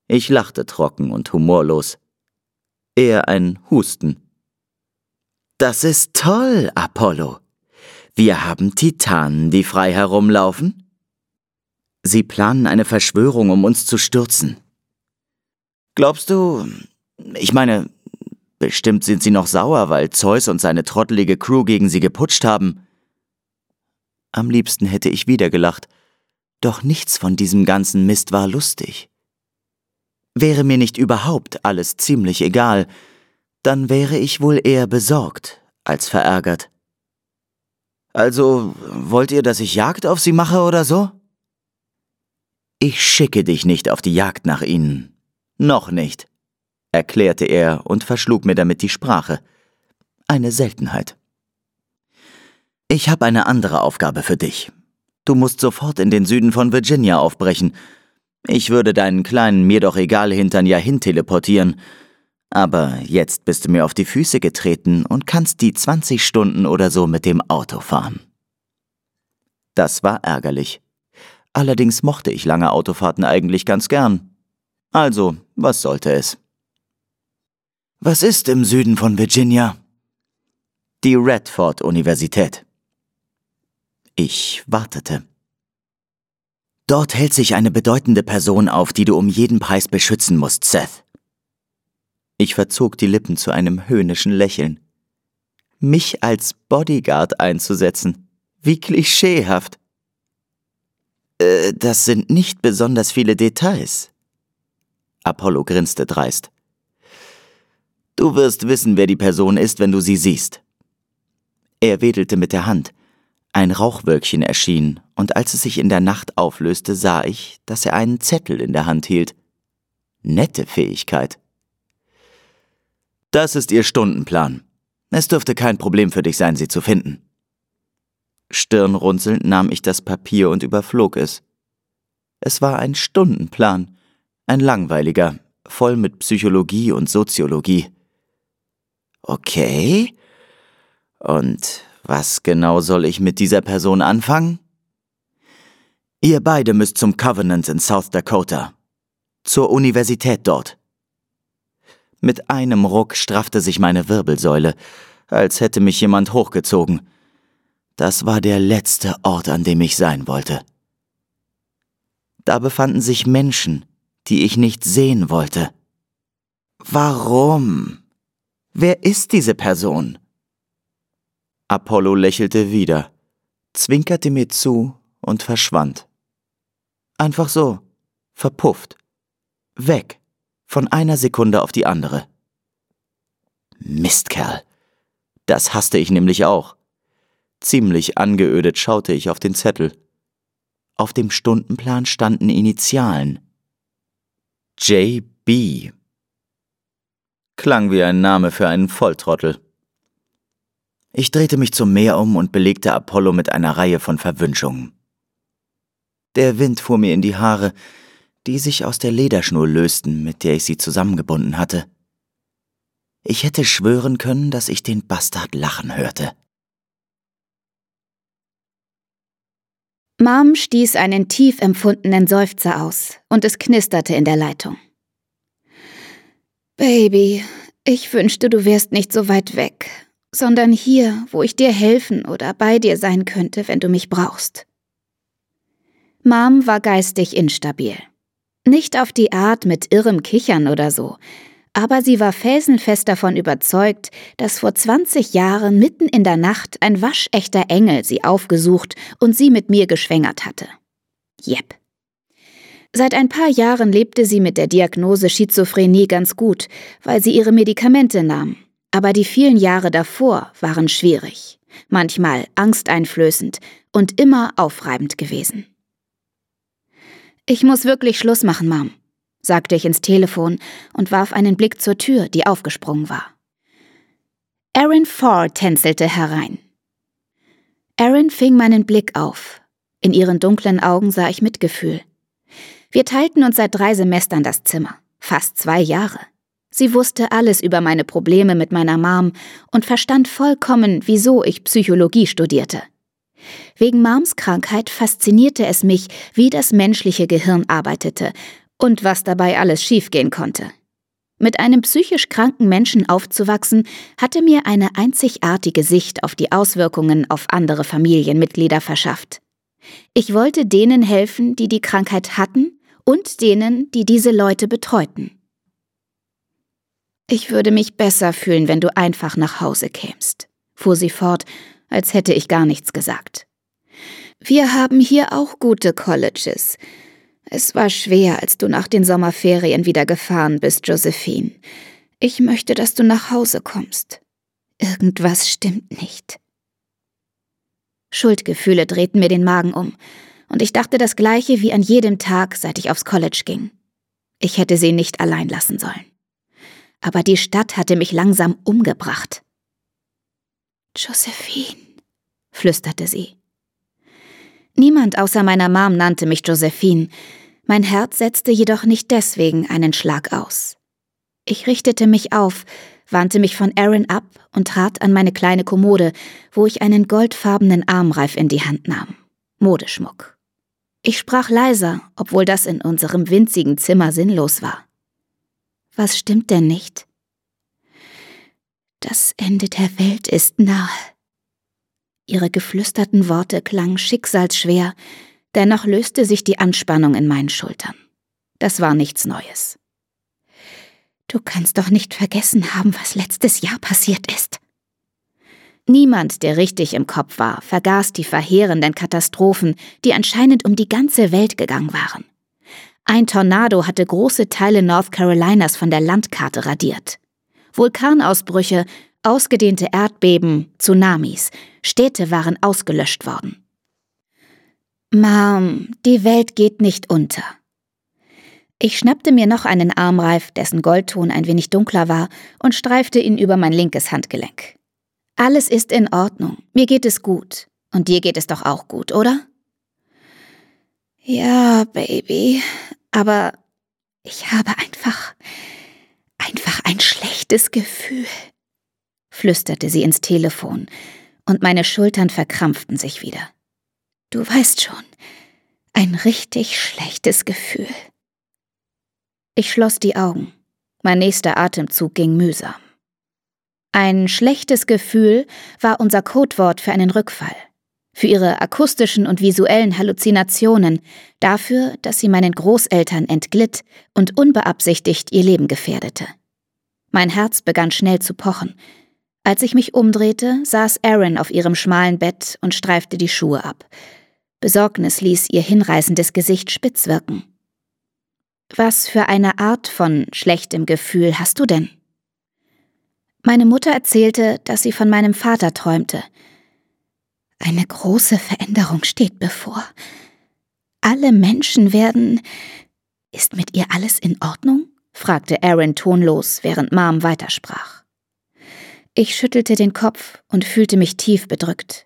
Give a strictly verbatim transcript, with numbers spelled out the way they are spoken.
Ich lachte trocken und humorlos. Eher ein Husten. »Das ist toll, Apollo. Wir haben Titanen, die frei herumlaufen? Sie planen eine Verschwörung, um uns zu stürzen. Glaubst du, ich meine, bestimmt sind sie noch sauer, weil Zeus und seine trottelige Crew gegen sie geputscht haben.« Am liebsten hätte ich wieder gelacht, doch nichts von diesem ganzen Mist war lustig. Wäre mir nicht überhaupt alles ziemlich egal, dann wäre ich wohl eher besorgt als verärgert. »Also, wollt ihr, dass ich Jagd auf sie mache oder so?« »Ich schicke dich nicht auf die Jagd nach ihnen. Noch nicht«, erklärte er und verschlug mir damit die Sprache. Eine Seltenheit. »Ich habe eine andere Aufgabe für dich. Du musst sofort in den Süden von Virginia aufbrechen. Ich würde deinen kleinen Mir-doch-egal-Hintern ja hinteleportieren. Aber jetzt bist du mir auf die Füße getreten und kannst die zwanzig Stunden oder so mit dem Auto fahren.« Das war ärgerlich. Allerdings mochte ich lange Autofahrten eigentlich ganz gern. Also, was sollte es? »Was ist im Süden von Virginia?« »Die Radford-Universität.« Ich wartete. »Dort hält sich eine bedeutende Person auf, die du um jeden Preis beschützen musst, Seth.« Ich verzog die Lippen zu einem höhnischen Lächeln. Mich als Bodyguard einzusetzen? Wie klischeehaft. Äh, das sind nicht besonders viele Details. Apollo grinste dreist. »Du wirst wissen, wer die Person ist, wenn du sie siehst.« Er wedelte mit der Hand. Ein Rauchwölkchen erschien, und als es sich in der Nacht auflöste, sah ich, dass er einen Zettel in der Hand hielt. Nette Fähigkeit. »Das ist Ihr Stundenplan. Es dürfte kein Problem für dich sein, sie zu finden.« Stirnrunzelnd nahm ich das Papier und überflog es. Es war ein Stundenplan, ein langweiliger, voll mit Psychologie und Soziologie. Okay, und was genau soll ich mit dieser Person anfangen? »Ihr beide müsst zum Covenant in South Dakota. Zur Universität dort.« Mit einem Ruck straffte sich meine Wirbelsäule, als hätte mich jemand hochgezogen. Das war der letzte Ort, an dem ich sein wollte. Da befanden sich Menschen, die ich nicht sehen wollte. Warum? Wer ist diese Person? Apollo lächelte wieder, zwinkerte mir zu und verschwand. Einfach so, verpufft, weg, von einer Sekunde auf die andere. Mistkerl, das hasste ich nämlich auch. Ziemlich angeödet schaute ich auf den Zettel. Auf dem Stundenplan standen Initialen. J B Klang wie ein Name für einen Volltrottel. Ich drehte mich zum Meer um und belegte Apollo mit einer Reihe von Verwünschungen. Der Wind fuhr mir in die Haare, die sich aus der Lederschnur lösten, mit der ich sie zusammengebunden hatte. Ich hätte schwören können, dass ich den Bastard lachen hörte. Mom stieß einen tief empfundenen Seufzer aus, und es knisterte in der Leitung. »Baby, ich wünschte, du wärst nicht so weit weg, sondern hier, wo ich dir helfen oder bei dir sein könnte, wenn du mich brauchst.« Mom war geistig instabil. Nicht auf die Art mit irrem Kichern oder so, aber sie war felsenfest davon überzeugt, dass vor zwanzig Jahren mitten in der Nacht ein waschechter Engel sie aufgesucht und sie mit mir geschwängert hatte. Jep. Seit ein paar Jahren lebte sie mit der Diagnose Schizophrenie ganz gut, weil sie ihre Medikamente nahm. Aber die vielen Jahre davor waren schwierig, manchmal angsteinflößend und immer aufreibend gewesen. »Ich muss wirklich Schluss machen, Mom«, sagte ich ins Telefon und warf einen Blick zur Tür, die aufgesprungen war. Erin Farr tänzelte herein. Erin fing meinen Blick auf. In ihren dunklen Augen sah ich Mitgefühl. Wir teilten uns seit drei Semestern das Zimmer, fast zwei Jahre. Sie wusste alles über meine Probleme mit meiner Mom und verstand vollkommen, wieso ich Psychologie studierte. Wegen Moms Krankheit faszinierte es mich, wie das menschliche Gehirn arbeitete Und was dabei alles schiefgehen konnte. Mit einem psychisch kranken Menschen aufzuwachsen, hatte mir eine einzigartige Sicht auf die Auswirkungen auf andere Familienmitglieder verschafft. Ich wollte denen helfen, die die Krankheit hatten, und denen, die diese Leute betreuten. »Ich würde mich besser fühlen, wenn du einfach nach Hause kämst«, fuhr sie fort, als hätte ich gar nichts gesagt. »Wir haben hier auch gute Colleges. Es war schwer, als du nach den Sommerferien wieder gefahren bist, Josephine. Ich möchte, dass du nach Hause kommst. Irgendwas stimmt nicht.« Schuldgefühle drehten mir den Magen um, und ich dachte das Gleiche wie an jedem Tag, seit ich aufs College ging. Ich hätte sie nicht allein lassen sollen. Aber die Stadt hatte mich langsam umgebracht. »Josephine«, flüsterte sie. Niemand außer meiner Mom nannte mich Josephine. Mein Herz setzte jedoch nicht deswegen einen Schlag aus. Ich richtete mich auf, wandte mich von Aaron ab und trat an meine kleine Kommode, wo ich einen goldfarbenen Armreif in die Hand nahm. Modeschmuck. Ich sprach leiser, obwohl das in unserem winzigen Zimmer sinnlos war. »Was stimmt denn nicht?« »Das Ende der Welt ist nahe.« Ihre geflüsterten Worte klangen schicksalsschwer, dennoch löste sich die Anspannung in meinen Schultern. Das war nichts Neues. »Du kannst doch nicht vergessen haben, was letztes Jahr passiert ist.« Niemand, der richtig im Kopf war, vergaß die verheerenden Katastrophen, die anscheinend um die ganze Welt gegangen waren. Ein Tornado hatte große Teile North Carolinas von der Landkarte radiert. Vulkanausbrüche, ausgedehnte Erdbeben, Tsunamis, Städte waren ausgelöscht worden. »Mom, die Welt geht nicht unter.« Ich schnappte mir noch einen Armreif, dessen Goldton ein wenig dunkler war, und streifte ihn über mein linkes Handgelenk. »Alles ist in Ordnung, mir geht es gut. Und dir geht es doch auch gut, oder?« »Ja, Baby, aber ich habe einfach, einfach ein schlechtes Gefühl«, flüsterte sie ins Telefon, und meine Schultern verkrampften sich wieder. »Du weißt schon, ein richtig schlechtes Gefühl.« Ich schloss die Augen. Mein nächster Atemzug ging mühsam. Ein schlechtes Gefühl war unser Codewort für einen Rückfall, für ihre akustischen und visuellen Halluzinationen, dafür, dass sie meinen Großeltern entglitt und unbeabsichtigt ihr Leben gefährdete. Mein Herz begann schnell zu pochen. Als ich mich umdrehte, saß Aaron auf ihrem schmalen Bett und streifte die Schuhe ab. Besorgnis ließ ihr hinreißendes Gesicht spitz wirken. »Was für eine Art von schlechtem Gefühl hast du denn?« Meine Mutter erzählte, dass sie von meinem Vater träumte. »Eine große Veränderung steht bevor. Alle Menschen werden... Ist mit ihr alles in Ordnung?« fragte Aaron tonlos, während Mom weitersprach. Ich schüttelte den Kopf und fühlte mich tief bedrückt.